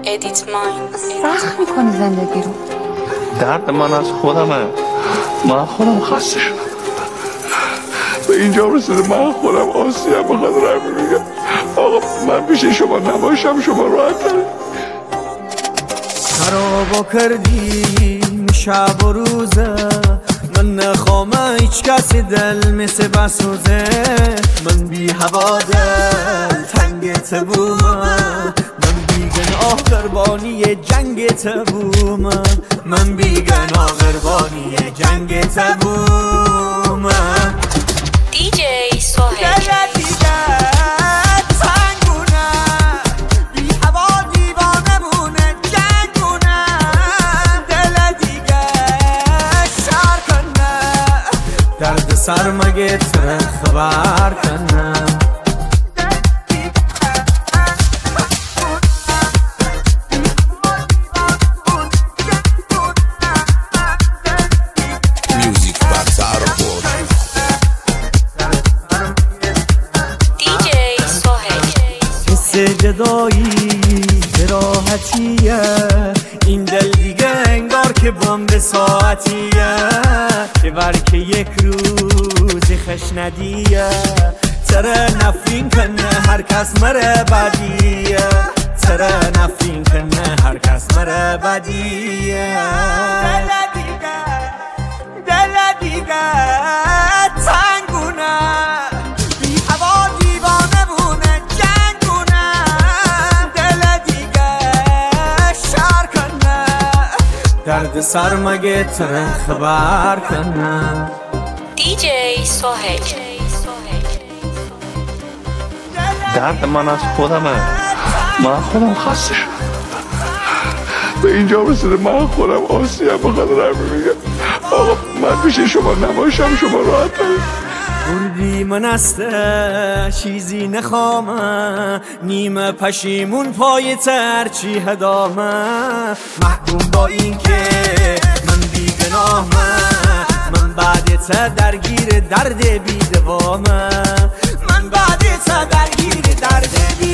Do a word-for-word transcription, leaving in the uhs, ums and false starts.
ادیت ماین سخت میکنی زندگی رو. درد من از خودمه، من خودم خسته شدم به اینجا رسیده. من خودم آسیم بخاطر همین میگم آقا من پیش شما نباشم شما راحت تره. خرابو کردیم شب و روزه، من نخوام هیچ کسی دل مثل بسوزه. من بی هوا دل تنگت بومم، من بی گناه قربانی جنگت بومم، من بی گناه قربانی جنگت بومم. دی جی سوهیل درد سر مگه تره خبر کنم. میوزیک برتر بود. دی جی سوهیل حس جدایی به راحتیه، این دل دیگه انگار که بمب ساعتیه، که که یک روزی خش ندیه. تره نفرین کنه هر کس مره بدیه، تره نفرین کنه هر کس مره بدیه. دل دیگه دل دیگه تنگونه، بی هوا دیوانه بونه جنگونه. دل دیگه شر کنه درد سر مگه تره خبر کنه. دی جی سوهیل درد من از خودمه، من خودم خسته شدم به اینجا رسیده. من خودم آسیم بخاطر همین میگم آقا من پیش شما نباشم شما راحت تره. بردی من استه چیزی نخوامه، نیمه پشیمون پای ترچی هدامه. محکوم با این که من بی گناهمه، من بعد تا درگیر درد بی دوامه، من بعد تا درگیر درد بی